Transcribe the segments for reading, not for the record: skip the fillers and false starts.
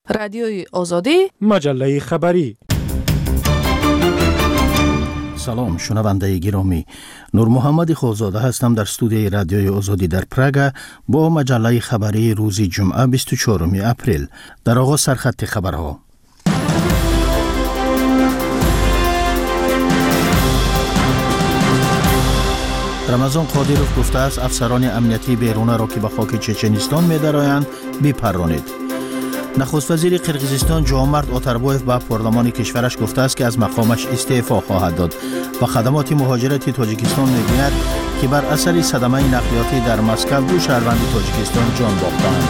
رادیوی آزادی، مجله خبری. سلام شنونده گرامی، نور محمد خالزاده هستم در استودیوی رادیوی آزادی در پراگ با مجله خبری روز جمعه 24 اپریل. در آغاز سرخط خبرها. رمضان قادیروف گفته است افسران امنیتی بیرون را که به خاک چچنستان می‌درآیند بپرانید. نخست وزیر قرقیزستان جوامرد آتربایف به پارلمان کشورش گفته است که از مقامش استعفا خواهد داد و خدمات مهاجرت تاجیکستان می‌گوید که بر اثر صدمه نقلیاتی در مسکو 2 شهروند تاجیکستان جان باختند.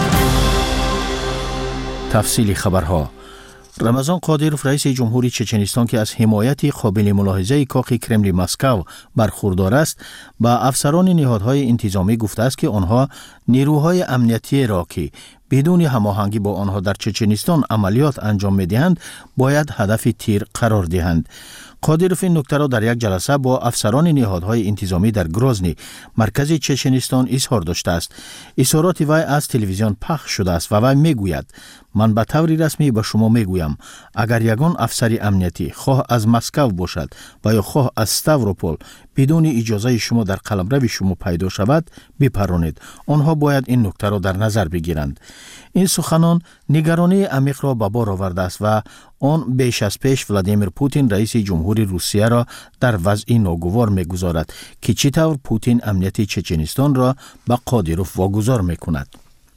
تفصیل خبرها. رمضان قادیروف رئیس جمهوری چچنستان که از حمایت قابل ملاحظه کاخ کرملین مسکو برخوردار است به افسران نهادهای انتظامی گفته است که آنها نیروهای امنیتی را که بدون هماهنگی با آنها در چچنستان عملیات انجام می‌دهند باید هدف تیر قرار دهند. قادیروف این نکته را در یک جلسه با افسران نهادهای انتظامی در گروزنی مرکز چچنستان اظهار داشته است. اظهارات وی از تلویزیون پخش شده است و وی میگوید من به طور رسمی به شما میگویم اگر یگان افسر امنیتی خواه از مسکو باشد و یا خواه از ستاوروپول بدون اجازه شما در قلمرو شما پیدا شود بپرانید. آنها باید این نکته را در نظر بگیرند. این سخنان نگرانی عمیق را به بار آورده است و آن بیش از پیش ولادیمیر پوتین رئیس جمهوری روسیه را در وضعی ناگوار میگذارد که چطور پوتین امنیت چچنستان را به قادیروف واگذار میکند.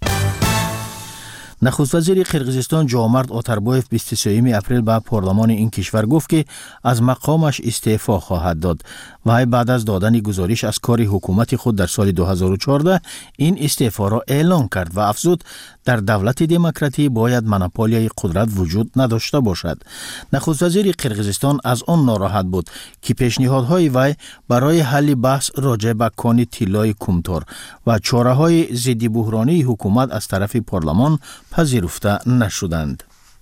نخست وزیر قرقیزستان جوامرد آتربایف 23 اپریل به پارلمان این کشور گفت که از مقامش استعفا خواهد داد و بعد از دادن گزارش از کار حکومت خود در سال 2014 این استعفا را اعلام کرد و افزود در دولت دموکراتی باید مونوپولیای قدرت وجود نداشته باشد. نخست وزیر قرقیزستان از آن ناراحت بود که پیشنهادهای وی برای حل بحث راجع به کان طلای کومتار و چاره‌های ضد بحرانی حکومت از طرف پارلمان پذیرفته نشدند.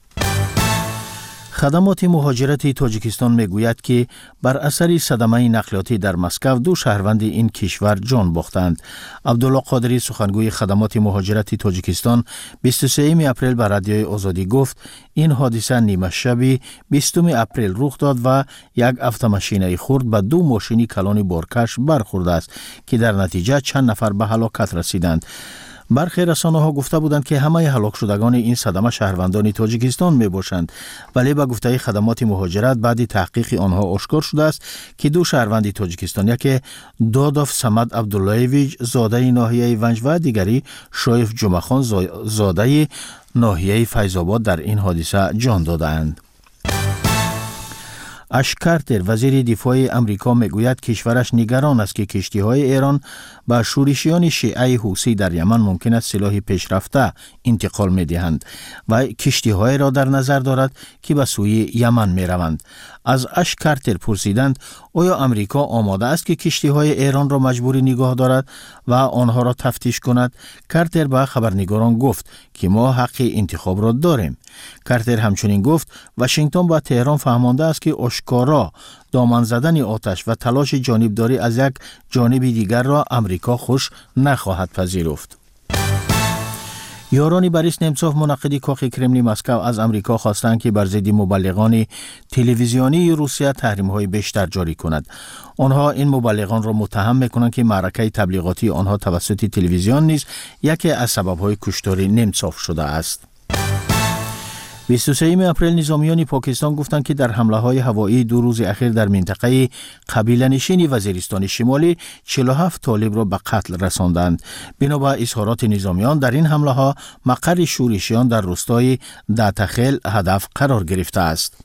خدمات مهاجرت تاجیکستان میگوید که بر اثر صدمه نقلیاتی در مسکو 2 شهروند این کشور جان باختند. عبدالله قادری سخنگوی خدمات مهاجرت تاجیکستان 23 اپریل به رادیوی آزادی گفت این حادثه نیمه شب 20 اپریل رخ داد و یک اتوماشین خرد به 2 ماشین کلان بارکش برخورده است که در نتیجه چند نفر به هلاکت رسیدند. برخی رسانه‌ها گفته بودند که همه هلاک شدگان این صدمه شهروندان تاجیکستان می باشند، ولی به گفته خدمات مهاجرت بعد تحقیق آنها آشکار شده است که 2 شهروند تاجیکستانی که داداف سمد عبداللهویچ زاده ناحیه ونج و دیگری شایف جمعخان زاده ناحیه فیض‌آباد در این حادثه جان دادند. اش کارتر وزیر دفاع امریکا میگوید کشورش نگران است که کشتی‌های ایران به شورشیان شیعه حوثی در یمن ممکن است سلاح پیشرفته انتقال می‌دهند و کشتی‌های را در نظر دارد که به سوی یمن می‌روند. از اش کارتر پرسیدند آیا امریکا آماده است که کشتی‌های ایران را مجبوری نگاه دارد و آنها را تفتیش کند؟ کارتر به خبرنگاران گفت که ما حق انتخاب را داریم. کارتر همچنین گفت واشنگتن با تهران فهمانده است که آشکارا دامن زدن آتش و تلاش جانبداری از یک جانب دیگر را امریکا خوش نخواهد پذیرفت. یاران بوریس نمتسوف منعقد کاخ کرملین مسکو از امریکا خواستند که بر ضد مبلغان تلویزیونی روسیه تحریم‌های بیشتر جاری کند. آنها این مبلغان را متهم می‌کنند که معرکه تبلیغاتی آنها توسط تلویزیون نیز یکی از سبب‌های کشتار نمتسوف شده است. 23 اپریل نظامیان پاکستان گفتند که در حمله‌های هوایی 2 روز اخیر در منطقه قبیله‌نشین وزیرستان شمالی 47 طالب را به قتل رساندند. بنا به اظهارات نظامیان در این حمله‌ها مقر شورشیان در روستای داتخیل هدف قرار گرفته است.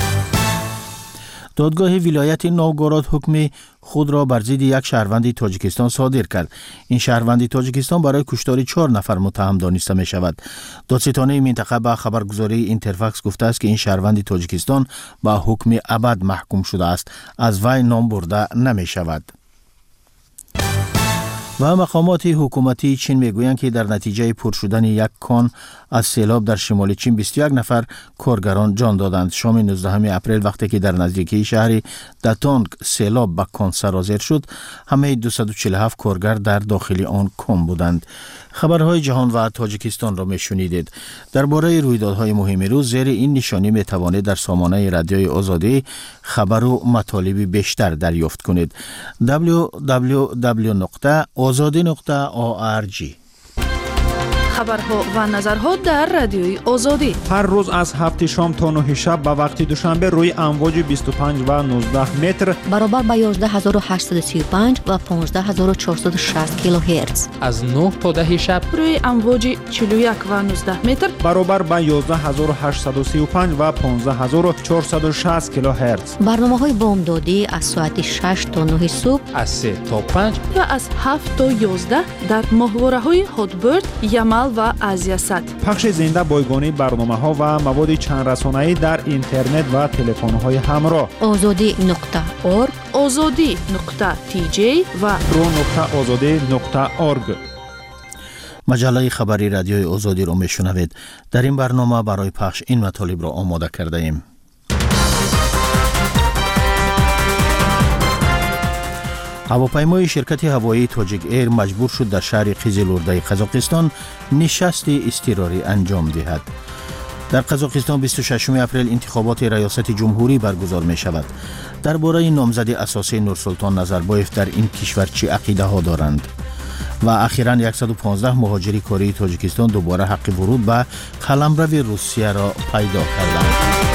دادگاه ولایت نوگوراد حکم خود را بر ضد یک شهروند تاجیکستان صادر کرد. این شهروند تاجیکستان برای کشتار 4 نفر متهم دانسته می شود. دادستانی منطقه به خبرگزاری اینترفاکس گفته است که این شهروند تاجیکستان با حکم ابد محکوم شده است. از وی نام برده نمی شود. و مقامات حکومتی چین میگویند که در نتیجه پر شدن یک کان از سیلاب در شمال چین 21 نفر کارگران جان دادند. شام 19 اپریل وقتی که در نزدیکی شهر داتونگ سیلاب به کان سرازیر شد، همه 247 کارگر در داخل آن کان بودند. خبرهای جهان و تاجیکستان را میشنیدید. درباره رویدادهای مهم روز زیر این نشانی میتوانید در سامانه رادیوی آزادی خبر و مطالب بیشتر دریافت کنید. www.azadi.org. خبرها و نظرها در رادیوی آزادی هر روز از 7 شام تا 9 شب به وقت دوشنبه روی امواج 25 و 19 متر برابر با 11835 و 15460 کیلوهرتز. از 9 تا 10 شب روی امواج 41 و 19 متر برابر با 11835 و 15460 کیلوهرتز. برنامه‌های بامدادی از ساعت 6 تا 9 صبح، از 3 تا 5 و از 7 تا 11 در ماهواره‌های هاتبرد، یمل و آزیاسات. پخش زنده بایگانی برنامه‌ها و مواد چند رسانه‌ای در اینترنت و تلفن‌های همراه. azadi.org، azadi.tj و pro.azadi.org. مجله خبری رادیوی آزادی را میشنوید. در این برنامه برای پخش این مطالب را آماده کرده ایم. هواپیمای شرکت هوایی تاجیک ایر مجبور شد در شهر قیزیلورده قزاقستان نشست اضطراری انجام دهد. در قزاقستان 26 اپریل انتخابات ریاست جمهوری برگزار می شود. درباره نامزد اساسی نورسلطان نظربایف در این کشور چه عقیده ها دارند؟ و اخیراً 115 مهاجر کاری تاجیکستان دوباره حق ورود به قلمرو روسیه را پیدا کردند.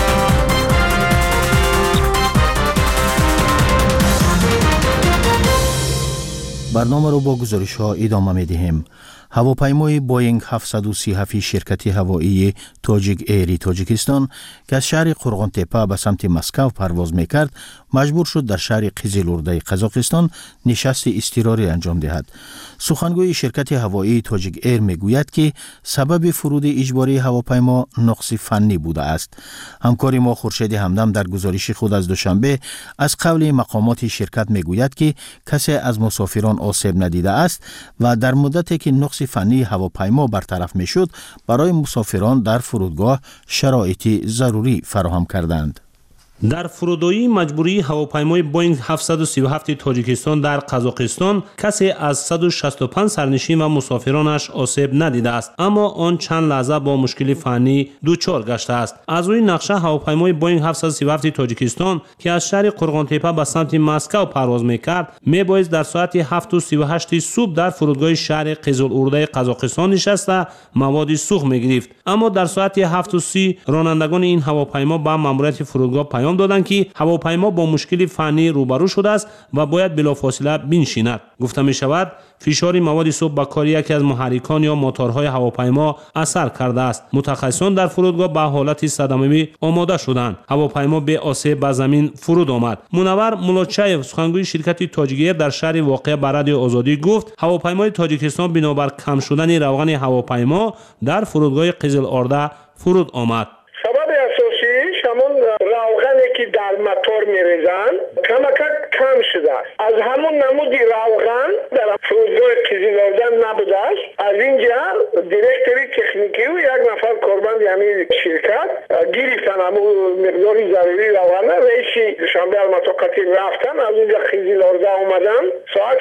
برنامه رو با گزارش ها ادامه می دهیم. هواپیمای بوینگ 737 شرکت هوایی تاجیک ایری تاجیکستان که از شهر قرغان تپه به سمت مسکو پرواز میکرد مجبور شد در شهر قیزیلورده قزاقستان نشست اضطراری انجام دهد. سخنگوی شرکت هوایی تاجیک ایر میگوید که سبب فرود اجباری هواپیما نقص فنی بوده است. همکار ما خورشید همدم در گزارش خود از دوشنبه از قول مقامات شرکت میگوید که کسی از مسافران آسیب ندیده است و در مدتی که نقص فنی هواپیما برطرف میشد برای مسافران در فرودگاه شرایط ضروری فراهم کردند. در فرودگاه مجبوری هواپیمای بوینگ 737 تاجیکستان در قزاقستان کسی از 165 سرنشین و مسافرانش آسیب ندیده است، اما آن چند لحظه با مشکل فنی دچار گشته است. از روی نقشه هواپیمای بوینگ 737 تاجیکستان که از شهر قرغان تپه به سمت مسکو پرواز میکرد میبایست در ساعت 7:38 صبح در فرودگاه شهر قیزیلورده قزاقستان نشسته مواد سوخت میگرفت، اما در ساعت 7:30 رانندگان این هواپیما به ماموریت فرودگاه پیام دادند که هواپیما با مشکل فنی روبرو شده است و باید بلافاصله بنشیند. گفته می شود فشار مواد سوخت به کار یکی از محرکان یا موتورهای هواپیما اثر کرده است. متخصصان در فرودگاه به حالت صدمه‌ای آماده شدند. هواپیما به آسیب به زمین فرود آمد. منور مولاتچایف سخنگوی شرکت تاجیک ایر در شهر واقع به رادیو آزادی گفت هواپیمای تاجیکستان بنابر کم شدن روغن هواپیما در فرودگاه قیزیلورده فرود آمد. سبب اساسیش همون روغنی که در موتور میریزن کم شده است. از همون نمودی روغن در فرودگاه قیزیلورده نبوده است. از اینجا دیرکتوری تکنیکی و یک نفر کارمند یعنی شرکت گرفتن همون مقداری ضروری روغن. رئیس دوشنبه المطاقاتی رفتن از اینجا قیزیلورده اومدن ساعت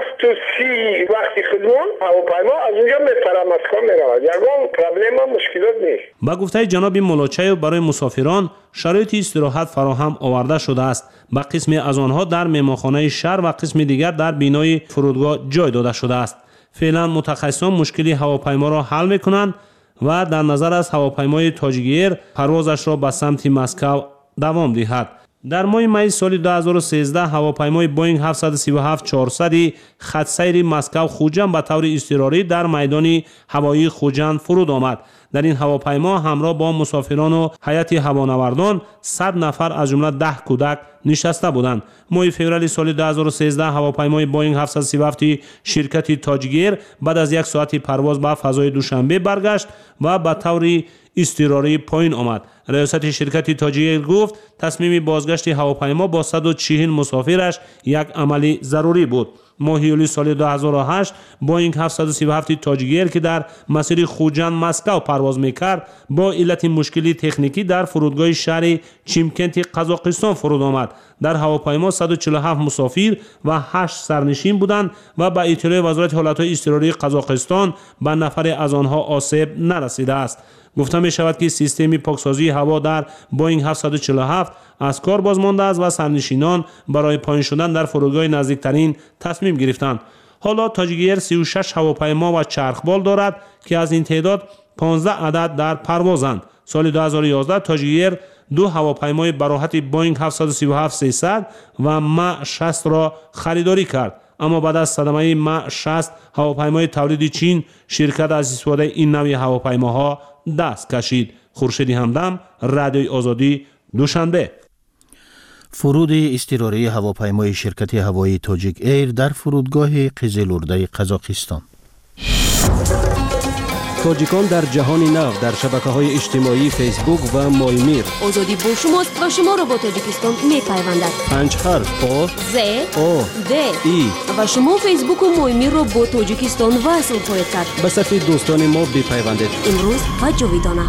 7:30 وقتی خودمون هواپیما از اونجا میپره مسکو میرود. یگان پرابلم و مشکلات نیست. با گفته جناب مولاتچایف برای مسافران شرایط استراحت فراهم آورده شده است. با قسمی از آنها در مهمانخانه شهر و قسم دیگر در بینای فرودگاه جای داده شده است. فعلا متخصصان مشکلی هواپیما را حل میکنند و در نظر است هواپیمای تاجیک ایر پروازش را به سمت مسکو دوام دهد. در ماه می سال 2013 هواپیمای بوینگ 737-400 خط سیر مسکو خوجند به طور اضطراری در میدان هوایی خوجند فرود آمد. در این هواپیما همراه با مسافران و هیئت هوانوردان 100 نفر از جمله 10 کودک نشسته بودند. ماه فوریه سال 2013 هواپیمای بوینگ 737 شرکت تاجیک ایر بعد از یک ساعت پرواز به فضای دوشنبه برگشت و به طور اضطراری پایین آمد. ریاست شرکت تاجیک ایر گفت تصمیم بازگشت هواپیما با 140 مسافرش یک عمل ضروری بود. ماه یولی سال 2008 بوینگ 737 تاجیک که در مسیر خوجند مسکو پرواز میکرد با علت مشکلی تکنیکی در فرودگاه شهر چیمکنت قزاقستان فرود آمد. در هواپیما 147 مسافر و 8 سرنشین بودند و به اطلاع وزارت حالتهای اضطراری قزاقستان به نفر از آنها آسیب نرسیده است. گفته می شود که سیستم پاکسازی هوا در بوینگ 747 از کار باز مانده است و سرنشینان برای پایین شدن در فرودگاه نزدیکترین تصمیم گرفتند. حالا تاجیک 36 هواپیما و چرخبال دارد که از این تعداد 15 عدد در پروازند. سال 2011 تاجیک 2 هواپیمای براحت بوینگ 737-300 و ما 60 را خریداری کرد، اما بعد از صدمه ما 60 هواپیمای تولید چین شرکت از استفاده این نوع هواپیماها دست کشید. خورشید همدم، رادیوی آزادی، دوشنبه. فرود اضطراری هواپیمای شرکت هوایی تاجیک ایر در فرودگاه قزلورده قزاقستان. تاجیکان در جهان نو در شبکه‌های اجتماعی فیسبوک و مایمیر. آزادی با شماست و شما را با تاجیکستان می‌پیوندد. 5 حرف آ ز آ د ای و شما فیسبوک و مایمیر را با تاجیکستان وصل خواهید کرد. به صفحه دوستان ما بپیوندید. امروز و جاویدانه.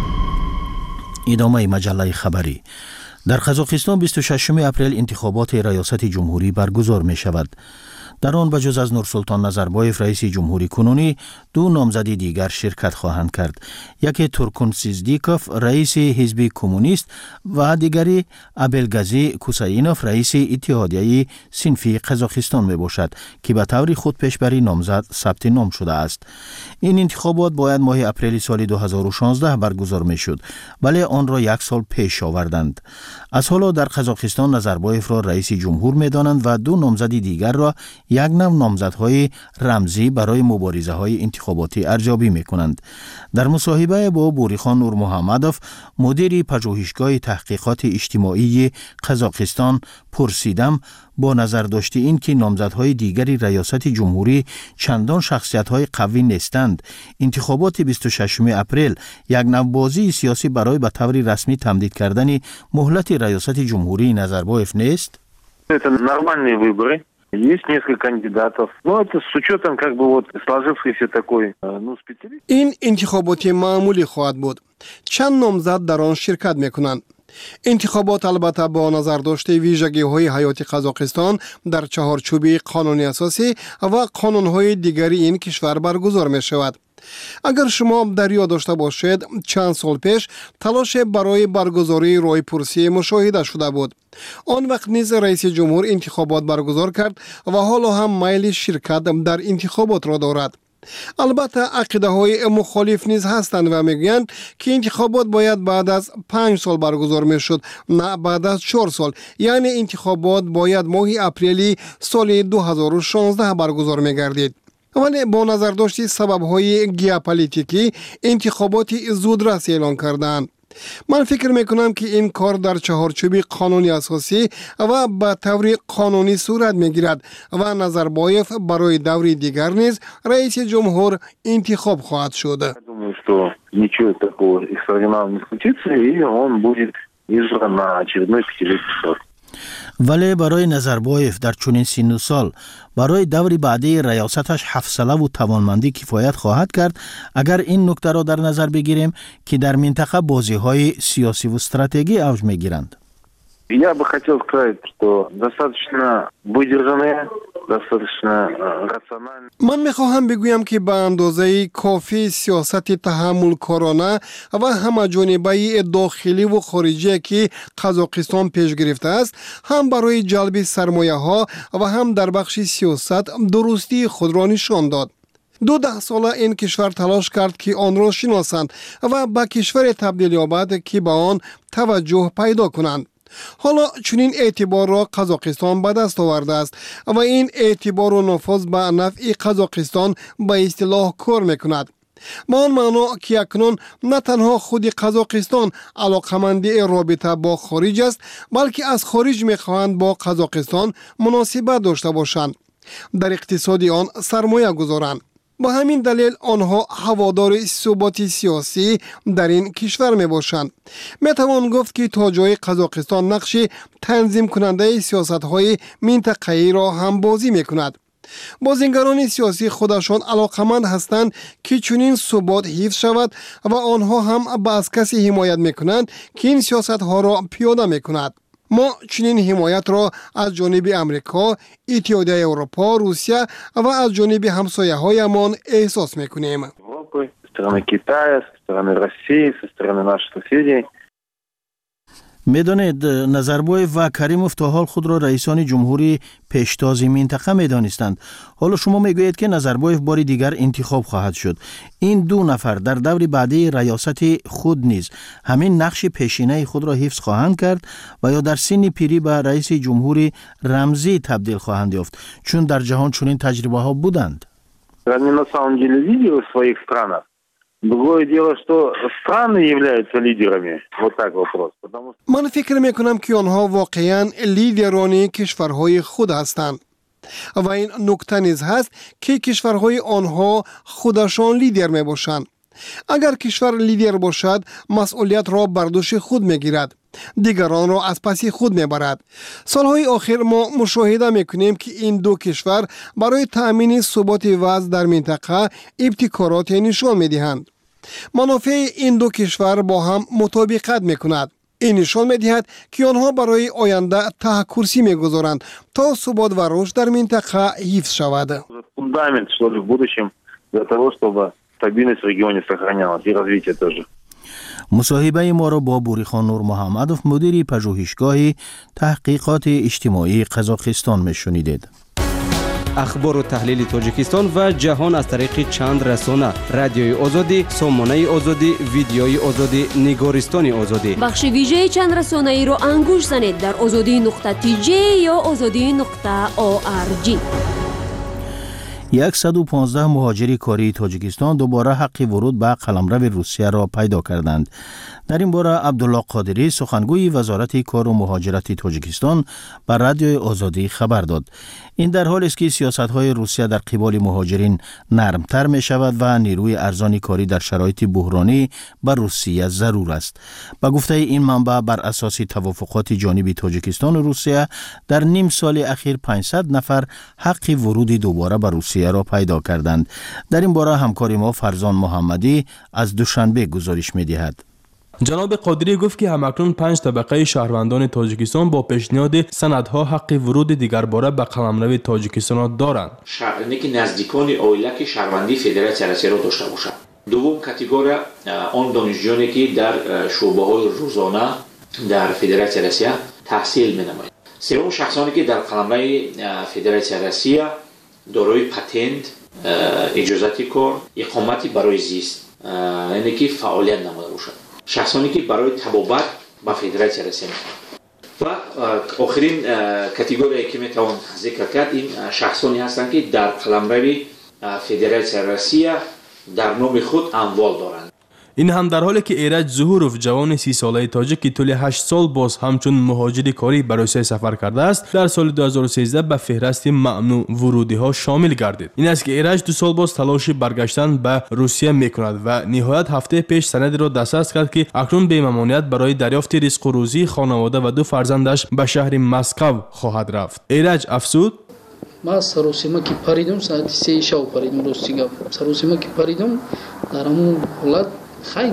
ادامه مجله خبری. در قزاقستان 26 اپریل انتخابات ریاست جمهوری برگزار می شود. در آن بجز از نورسلطان نظربایف رئیس جمهوری کنونی 2 نامزد دیگر شرکت خواهند کرد. یکی تورکون سیزدیکوف رئیس حزب کمونیست و دیگری ابلگازی کوساینوف رئیس اتحادیه صنفی قزاقستان می باشد که به طور خود پیشبری نامزد ثبت نام شده است. این انتخابات باید ماه اپریل سال 2016 برگزار می شد، ولی آن را 1 سال پیش آوردند. از حالا در قزاقستان نظربایف را رئیس جمهور می دانند و 2 نامزد دیگر را یک نوع نامزدهای رمزی برای مبارزه های انتخاباتی ارزیابی می کنند. در مصاحبه با بوریخان نور محمدوف مدیر پژوهشگاه تحقیقات اجتماعی قزاقستان پرسیدم با نظر داشته این که نامزدهای دیگری ریاست جمهوری چندان شخصیت‌های قوی نیستند، انتخابات 26 اپریل یک نوع بازی سیاسی برای به طور رسمی تمدید کردن مهلت ریاست جمهوری نظربایف نیست؟ Это нормальные выборы. Есть несколько кандидатов. Но это с учетом как бы вот сложившейся такой, специалист. این انتخابات معمولی خواهد بود. چند نامزد در آن شرکت میکنند. انتخابات البته با نظر داشته ویژگی‌های حیاتی قزاقستان در چهارچوب قانون اساسی و قانون‌های دیگری این کشور برگزار می‌شود. اگر شما در یاد داشته باشید چند سال پیش تلاش برای برگزاری رای‌پرسی مشاهده شده بود. آن وقت نیز رئیس جمهور انتخابات برگزار کرد و حالا هم میل شرکت در انتخابات را دارد. البته عقیده های مخالف نیز هستند و میگویند که انتخابات باید بعد از 5 سال برگزار میشد، نه بعد از 4 سال. یعنی انتخابات باید ماه اپریل سال 2016 برگزار میگردید. ولی با نظر داشتی سبب‌های ژئوپلیتیکی انتخابات زودرس اعلان کردند. من فکر میکنم که این کار در چهارچوب قانونی اساسی و به طور قانونی صورت میگیرد و نظربایف برای دوری دیگر نیز رئیس جمهور انتخاب خواهد شد. Думаю, что ничего такого экстраординарного не случится, и он будет избран на очередной 5-летний срок. ولی برای نظربایف در چنین سن و سال برای دور بعدی ریاستش حوصله و توانمندی کفایت خواهد کرد اگر این نکته را در نظر بگیریم که در منطقه بازی‌های سیاسی و استراتژی اوج می‌گیرند. Я бы хотел сказать, что достаточно выдержанные, достаточно рациональные. من میخواهم بگویم که به اندازه کافی سیاست تحمل کارانه و همه جانبه داخلی و خارجی که قزاقستان پیش گرفته است هم برای جلب سرمایه ها و هم در بخش سیاست درستی خود را نشان داد. 12 ساله این کشور تلاش کرد که آن را شناسند و به کشور تبدیل یابد که به آن توجه پیدا کنند. حالا چنین اعتبار را قزاقستان به دست آورده است و این اعتبار و نفوذ به نفع قزاقستان به اصطلاح کار میکند. با آن معنا که اکنون نه تنها خود قزاقستان علاقمندی رابطه با خارج است، بلکه از خارج میخواهند با قزاقستان مناسبت داشته باشند، در اقتصاد آن سرمایه گذارند. با همین دلیل آنها هوادار ثبات سیاسی در این کشور می باشند. می توان گفت که تا جای قزاقستان نقش تنظیم کننده سیاست های منطقه‌ای را هم بازی می کند. بازیگران سیاسی خودشان علاقمند هستند که چنین ثبات حفظ شود و آنها هم به از کسی حمایت میکنند که این سیاست ها را پیاده میکند. ما چنین حمایت را از جانب امریکا، اتحادیه اروپا، روسیه و از جانب همسایه هایمان احساس میکنیم. Страны Китая, со стороны России, со стороны наших соседей. میدانید نظربایف و کریموف تا حال خود را رئیسان جمهوری پیشتازی منطقه میدانستند. حالا شما میگویید که نظربایف بار دیگر انتخاب خواهد شد. این دو نفر در دور بعدی ریاست خود نیز همین نقش پیشینه خود را حفظ خواهند کرد و یا در سن پیری به رئیس جمهوری رمزی تبدیل خواهند یافت، چون در جهان چنین تجربه ها بودند. Они на самом деле лидеры в своих странах. Другое дело, что страны являются лидерами. Вот так вопрос. من فکر میکنم که آنها واقعا لیدران کشورهای خود هستند و این نکته نیز هست که کشورهای آنها خودشان لیدر می باشند. اگر کشور لیدر باشد مسئولیت را بر دوش خود میگیرد، دیگران را از پس خود میبرد. سالهای آخر ما مشاهده میکنیم که این دو کشور برای تأمین ثبات وضع در منطقه ابتکارات نشان میدهند. منافع این دو کشور با هم مطابقت میکند. این نشان میدهد که آنها برای آینده ته کرسی میگذارند تا ثبات و رشد در منطقه حفظ شود. Фундамент, что ли, в будущем для того, чтобы стабильность в регионе сохранялась и развитие тоже. مصاحبه ما را با بوریخان نور محمدوف مدیر پژوهشگاه تحقیقات اجتماعی قزاقستان میشنیدید. اخبار و تحلیل تاجیکستان و جهان از طریق چند رسانه: رادیوی آزادی، سامانه آزادی، ویدیوی آزادی، نگارستان آزادی. بخش ویژه چند رسانه ای را انگوش زنید در azadi.tj یا azadi.org. 115 مهاجر کاری تاجیکستان دوباره حق ورود به قلمرو روسیه را پیدا کردند. در این باره عبدالله قادری سخنگوی وزارت کار و مهاجرت تاجیکستان بر رادیوی آزادی خبر داد. این در حالی است که سیاست‌های روسیه در قبال مهاجرین نرمتر می شود و نیروی ارزان کاری در شرایط بحرانی بر روسیه ضرور است. با گفته این منبع بر اساس توافقات جانبی تاجیکستان و روسیه در نیم سال اخیر 500 نفر حق ورود دوباره به روسیه را پیدا کردند. در این باره همکار ما فرزان محمدی از دوشنبه گزارش می‌دهد. جناب قادری گفت که همکنون 5 طبقه شهروندان تاجیکستان با پیشنهاد سندها حق ورود دیگرباره به قلمرو تاجیکستان دارند. شهروندانی که نزدیکان اویلک شهروندی فدراسیون روسیه را داشته باشند. دوم کاتگوری آن دانشجویانی که در شعبه‌های روزانه در فدراسیون روسیه تحصیل می‌نمایند. سوم شخصانی که در قلمرو فدراسیون روسیه دارای پتنت، اجازه کار، اقامتی برای زیست، یعنی که فعالیت نموده باشند. شخصانی که برای تبابت با فدراسیون روسیه و آخرین کاتگوری که میتوان ذکر کرد این شخصانی هستند که در قلمرو فدراسیون روسیه در نام خود اموال دارند. این هم در حالی که ایرج ظهوروف جوان 30 ساله تاجیک که طول 8 سال باز همچون مهاجر کاری به روسیه سفر کرده است در سال 2013 به فهرست ممنوع ورودی ها شامل گردید. این است که ایرج 2 سال باز تلاش برگشتن به روسیه میکند و نهایت هفته پیش سندی را دسترس کرد که اکنون به ممانعت برای دریافت رزق و روزی خانواده و 2 فرزندش به شهر مسکو خواهد رفت. ایرج افزود: ما سروسیما که پریدم ساعت 3 شب پریدم روسیه سروسیما که پریدم در همون حالت خیلی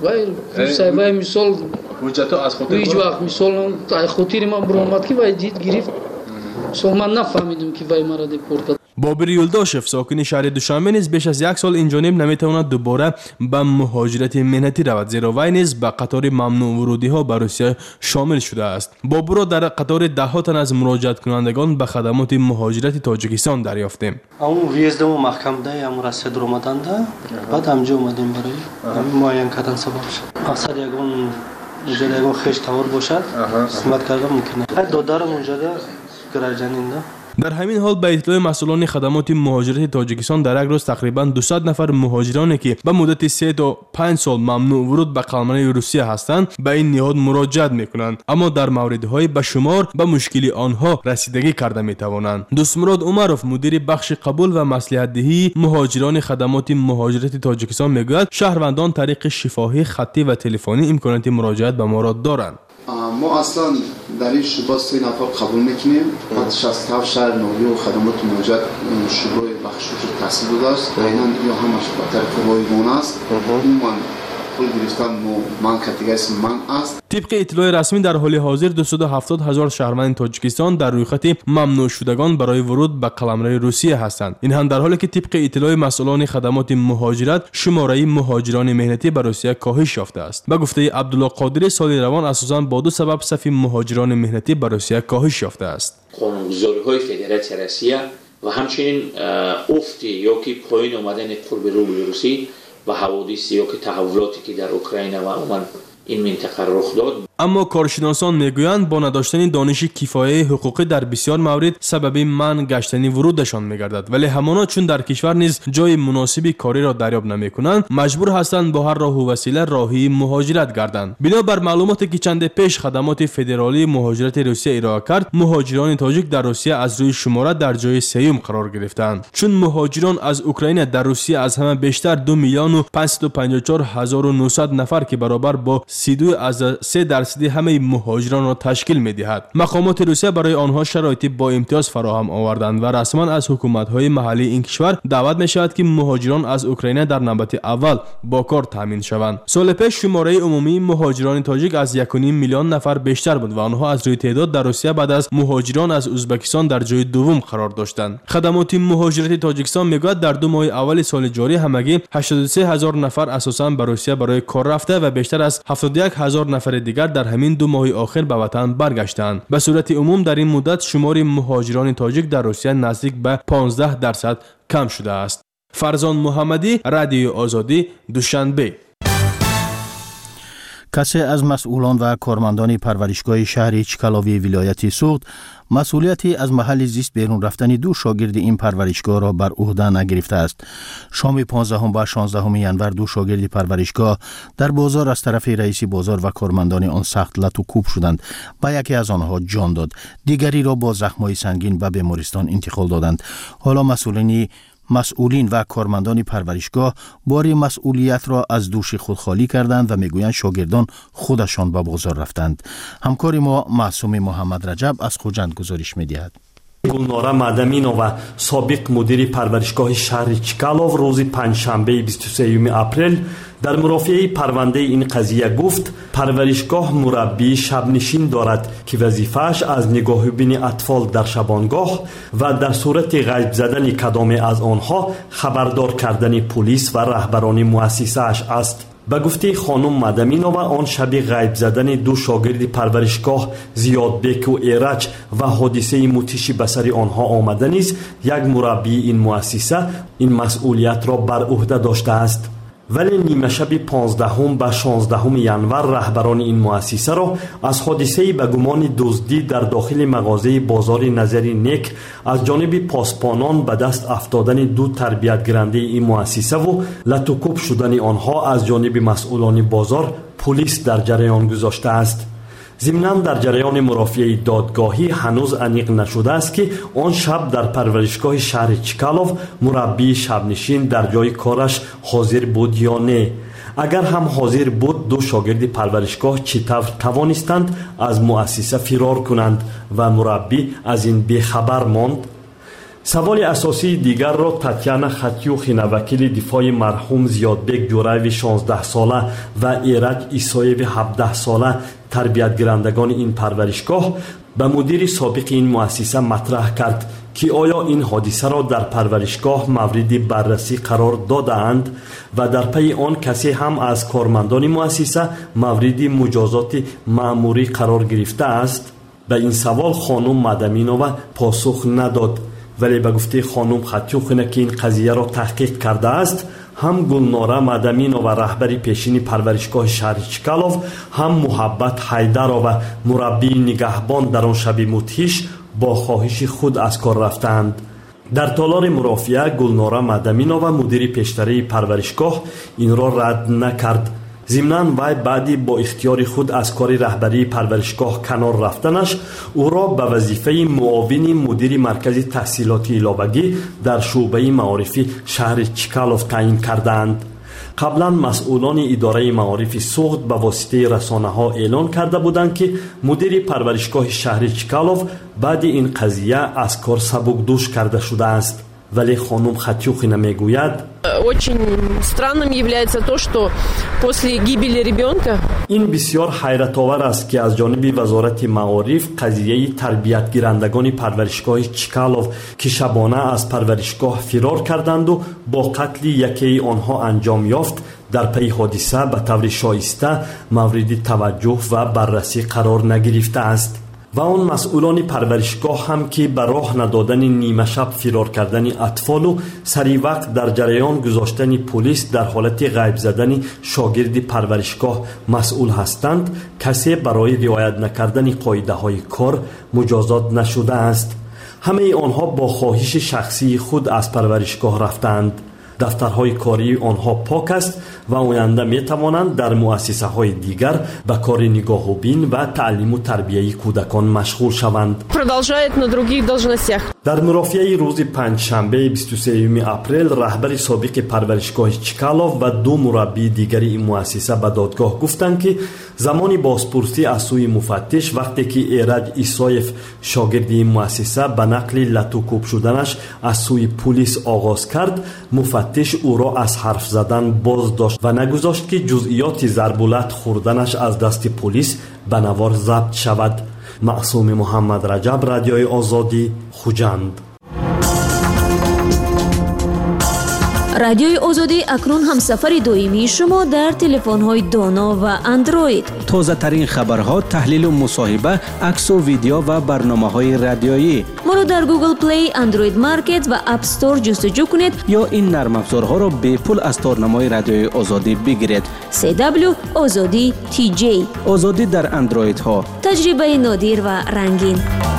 وای مثال وجدت از خاطر هیچ وقت مثال خاطر من برآمد که وای دید گرفت سو من نفهمیدم که وای مرا دیپورت. بابر یولداشف ساکن شهر دوشنبه نیز بیش از 1 سال این جانب نمیتواند دوباره به مهاجرت مهنتی رود، زیرا وی نیز به قطار ممنوع ورودی ها به روسیه شامل شده است. بابر را در قطار 10 تن از مراجعت کنندگان به خدمات مهاجرت تاجیکستان دریافتیم. اون ویزدم محکم ده ام رسید اومدن ده بعد همجا اومدیم برای معاین کردن سبب شد. مقصد یگون خیش تور باشد خدمت کردن ممکنه. دادرم اونجا ده گراجانین ده. در همین حال به اطلاع مسئولان خدمات مهاجرت تاجیکستان در یک روز تقریبا 200 نفر مهاجرانی که به مدت 3 تا 5 سال ممنوع ورود به قلمرو روسیه هستند به این نهاد مراجعت میکنند، اما در موردهای به شمار به مشکل آنها رسیدگی کرده میتوانند. دوستمراد عمروف مدیر بخش قبول و مصلحت دهی مهاجران خدمات مهاجرت تاجیکستان میگوید شهروندان طریق شفاهی خطی و تلفنی امکانات مراجعت به ما را دارند. ما اصلا در این شعبه 3 نفر قبول میکنیم. بعد 67 شهر نوعی و خدمات موجود شعبه بخشش تحصیل بوده است. عیناً یا همش به طرف رایگان است. عموما پول گرفتن من کاتگوری من است. طبق اطلاع رسمی در حال حاضر 270,000 شهروند تاجیکستان در رویخط ممنوع شدگان برای ورود به قلمرو روسیه هستند. این هم در حالی که طبق اطلاع مسئولان خدمات مهاجرت شماره مهاجران مهنتی به روسیه کاهش یافته است. به گفته عبدالله قادری سال روان اساساً با 2 سبب صف مهاجران مهنتی به روسیه کاهش یافته است. قانونگذاری‌های فدراسیون روسیه و همچنین افتی یا که پایین آمدن قرب روبل روسی و حوادثی یا که تحولاتی که در اوکراین و عموما این منطقه رخ داد. اما کارشناسان میگویند با نداشتن دانش کفایه حقوقی در بسیار موارد سبب منع گشتن ورودشان میگردد، ولی همانا چون در کشور نیز جای مناسبی کاری را دریافت نمیکنند مجبور هستند با هر راه و وسیله راهی مهاجرت گردند. بنابر معلوماتی که چند پیش خدمات فدرالی مهاجرت روسیه ارائه کرد، مهاجران تاجیک در روسیه از روی شماره در جای سوم قرار گرفتند. چون مهاجران از اوکراین در روسیه از همه بیشتر 2,554,900 نفر که برابر با 32.3% همه مهاجران را تشکیل می‌دهد. مقامات روسیه برای آنها شرایط با امتیاز فراهم آوردند و رسما از حکومت‌های محلی این کشور دعوت می‌شود که مهاجران از اوکراین در نوبت اول با کار تامین شوند. سال پیش شماره عمومی مهاجران تاجیک از 1.5 میلیون نفر بیشتر بود و آنها از روی تعداد در روسیه بعد از مهاجران از ازبکستان در جای دوم قرار داشتند. خدمات مهاجرت تاجیکستان میگوید در 2 ماه اول سال جاری همگی 83,000 نفر اساساً به روسیه برای کار رفته و بیشتر از 71,000 نفر دیگر در همین 2 ماه آخر به وطن برگشتند. به صورت عموم در این مدت شمار مهاجران تاجیک در روسیه نزدیک به 15% کم شده است. فرزان محمدی، رادیو آزادی، دوشنبه. کسی از مسئولان و کارمندان پرورشگاه شهر چکلاوی ولایت سوخت مسئولیتی از محل زیست بیرون رفتن 2 شاگرد این پرورشگاه را بر عهده نگرفته است. شام 15 و 16 ینور 2 شاگرد پرورشگاه در بازار از طرف رئیس بازار و کارمندان آن سخت لط و کوب شدند و یکی از آنها جان داد. دیگری را با زخم‌های سنگین به بیمارستان انتقال دادند. حالا مسئولین و کارمندان پرورشگاه بار مسئولیت را از دوش خود خالی کردند و میگویند شاگردان خودشان به بازار رفتند. همکار ما معصوم محمد رجب از خوجند گزارش می‌دهد. گلناره مدامینова سابق مدیر پرورشگاه شهر چکالov روز پنجشنبه 23 اپریل در مرافعه پرونده این قضیه گفت پرورشگاه مربی شبنشین دارد که وظیفه‌اش از نگاهبین اطفال در شبانگاه و در صورت غیب زدن کدام از آنها خبردار کردن پلیس و رهبران مؤسسه‌اش است. به گفته خانم مدامینова آن شب غیب زدن 2 شاگرد پرورشگاه زیادبک و ایرج و حادثه متشی به سر آنها آمده نیز یک مربی این مؤسسه این مسئولیت را بر عهده داشته است. ولی نیمه شب 15 و 16 ینور رهبران این مؤسسه را از حادثه به گمان دزدی در داخل مغازه بازار نظری نیک از جانب پاسبانان به دست افتادن 2 تربیتگرنده این مؤسسه و لطوکوب شدن آنها از جانب مسئولان بازار پلیس در جریان گذاشته است. ضمناً در جریان مرافعه دادگاهی هنوز انیق نشده است که آن شب در پرورشگاه شهر چکالov مربی شبنشین در جای کارش حاضر بود یا نه. اگر هم حاضر بود 2 شاگرد پرورشگاه چطور توانستند از مؤسسه فرار کنند و مربی از این بیخبر ماند؟ سوال اساسی دیگر را تاتیانا خطیوخینا وکیل دفاع مرحوم زیادبک جورایوی 16 ساله و ایرج ایسایوی 17 ساله تربیتگرندگان این پرورشگاه به مدیر سابق این مؤسسه مطرح کرد که آیا این حادثه را در پرورشگاه مورد بررسی قرار دادند و در پی آن کسی هم از کارمندان مؤسسه مورد مجازات مأموری قرار گرفته است؟ به این سوال خانم مدامینova پاسخ نداد. ولی به گفته خانم خطیوخینا که این قضیه را تحقیق کرده است، هم گلناره مدامینova رهبر پیشین پرورشگاه شهر چکالov هم محبت حیدرova مربی نگهبان در آن شب مدهش با خواهش خود از کار رفتند. در تالار مرافعه گلناره مدامینova مدیر پیشتری پرورشگاه این را رد نکرد. ضمناً وی بعدی با اختیار خود از کار رهبری پرورشگاه کنار رفتنش او را به وظیفه معاون مدیر مرکز تحصیلات ایلابگی در شعبه معارفی شهر چکالov تعیین کردند. قبلا مسئولان اداره معارف سوخت به واسطه رسانه‌ها اعلان کرده بودند که مدیر پرورشگاه شهری چکالوف بعد این قضیه از کار سبکدوش کرده شده است. ولی خانم خطیوخینا میگوید Очень странным является то, что после гибели ребенка این بسیار حیرت آور است که از جانب وزارت معارف قضیه تربیت گیرندگان پرورشگاه چکالوف که شبانه از پرورشگاه فرار کردند و با قتل یکی آنها انجام یافت در پی حادثه به طور شایسته مورد توجه و بررسی قرار نگرفته است. و آن مسئولان پرورشگاه هم که به راه ندادن نیمه شب فرار کردن اطفال و سری وقت در جریان گذاشتن پلیس در حالت غیب زدن شاگرد پرورشگاه مسئول هستند، کسی برای رعایت نکردن قاعده های کار مجازات نشده است. همه آنها با خواهش شخصی خود از پرورشگاه رفتند. دفترهای کاری آنها پاک است و آینده می توانند در مؤسسه های دیگر به کار نگاه و بین و تعلیم و تربیه کودکان مشغول شوند. продолжает на других должностях. در مرافعه روز پنجشنبه 23 اپریل رهبر سابق پرورشگاه چکالوف و دو مربی دیگری این مؤسسه به دادگاه گفتند که زمانی بازپرسی از سوی مفتش وقتی که ایرج ایسایف شاگرد این مؤسسه به نقل لتوکوب شدنش از سوی پلیس آغاز کرد، مفتش او را از حرف زدن باز داشت و نگذاشت که جزئیات ضربولت خوردنش از دست پلیس به نوار ضبط شود. معصوم محمد رجب، رادیوی آزادی، خوجند. رادیوی آزادی اکنون همسفر دائمی شما در تلفن‌های دانا و اندروید. تازه ترین خبرها، تحلیل و مصاحبه، عکس و ویدیو و برنامه‌های رادیویی. ما رو در گوگل پلی، اندروید مارکت و اپ استور جستجو کنید یا این نرم افزارها را به پول از تارنمای رادیوی آزادی بگیرید. CW آزادی TJ. آزادی در اندروید ها. تجربه نادر و رنگین.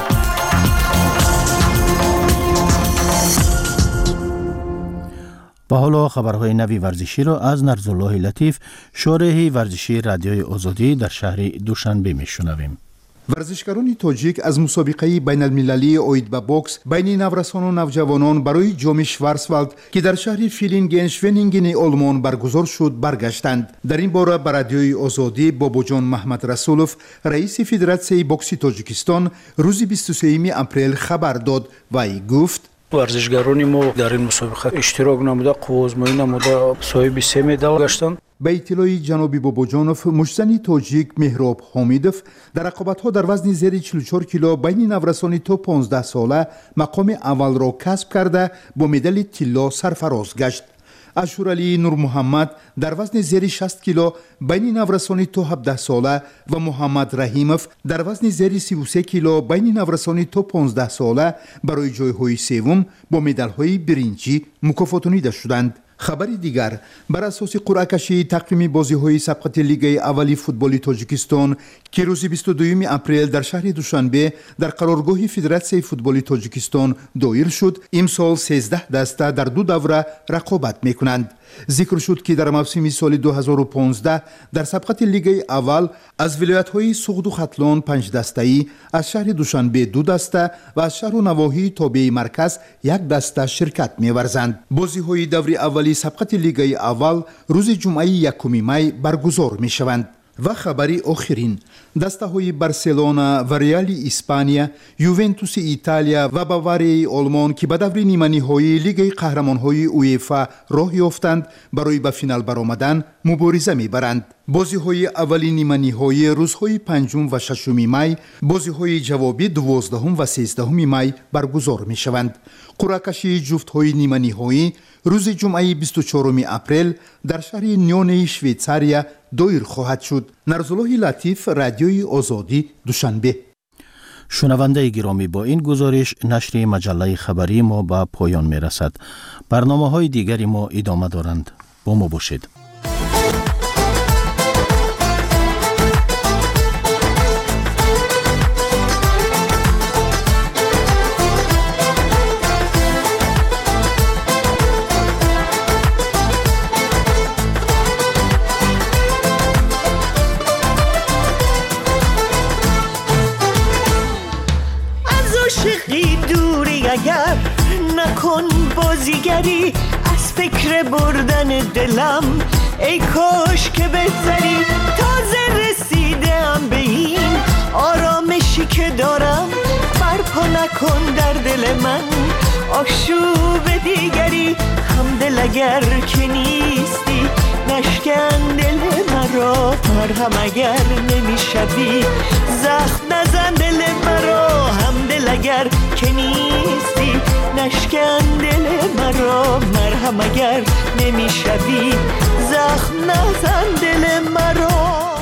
و حالا خبرهای نوی ورزشی را از نرزالله لطیف، شارح ورزشی رادیوی آزادی در شهر دوشنبه میشنویم. ورزشکاران تاجیک از مسابقه بین المللی اوید به بوکس بین نورسان و نوجوانان برای جام شوارزوالد که در شهر فیلینگن شوینینگن آلمان برگزار شد برگشتند. در این باره به رادیوی آزادی باباجان محمد رسولوف، رئیس فدراسیون بوکس تاجیکستان، روز 23 اپریل خبر داد و ای گفت ورزشکاران ما در این مسابقه اشتراک نموده، قوزمایی نموده، صاحب 3 مدال گشتند. به اطلاع جناب باباجانوف، مشتزن تاجیک مهراب حمیدوف در رقابت‌ها در وزن زیر 44 کیلو بین نورسان تا 15 ساله مقام اول را کسب کرده با مدال طلا سرفراز گشت. اشورعلی نور محمد در وزن زیر 60 کیلو بین نورسان تا 17 ساله و محمد رحیموف در وزن زیر 33 کیلو بین نورسان تا 15 ساله برای جایهای سوم با مدال‌های برنجی مکافاتانیده شدند. خبر دیگر، بر اساس قرعه کشی تقویم بازی‌های سبقت لیگ اولی فوتبال تاجیکستان که روز 22 اپریل در شهر دوشنبه در قرارگاه فدراسیون فوتبال تاجیکستان دایر شد، امسال 13 دسته در 2 دوره رقابت می‌کنند. ذکر شد که در موسم سال 2015 در سبقت لیگ اول از ولایت‌های سوخت و ختلان 5 دسته‌ای، از شهر دوشنبه 2 دسته و از شهر و نواحی تابع مرکز 1 دسته شرکت می‌ورزند. بازی‌های دور اولی سبقت لیگ اول روز جمعه 1 می برگزار می‌شوند. و خبری آخرین، دسته های بارسلونا و ریال اسپانیا، یوونتوس ایتالیا و باواری آلمان که به دور نیمه نهایی لیگ قهرمان های اویفا راه یافتند برای به فینال برآمدن مبارزه میبرند. بازی های اولی نیمه نهایی روزهای 5 و 6 می، بازی های جوابی 12 و 13 می برگزار می شوند. قرعه کشی جفت های نیمه نهایی روز جمعه 24 اپریل در شهر نیون شویتزاریا دایر خواهد شد. نرزالله لطیف، رادیوی آزادی، دوشنبه. شنونده گرامی، با این گزارش نشر مجله خبری ما به پایان می رسد. برنامه های دیگری ما ادامه دارند. با ما باشید. اگر نکن بازیگری، از فکر بردن دلم ای کاش که بگذری تازه رسیدم به این آرامشی که دارم برپا نکن در دل من آشوب دیگری همدل اگر که نیستی نشکن دل مرا مرهم اگر نمیشوی زخم نزن دل مرا همدل اگر که نیستی نشکن دل مرا مرهم اگر نمیشوی زخم نزن دل مرا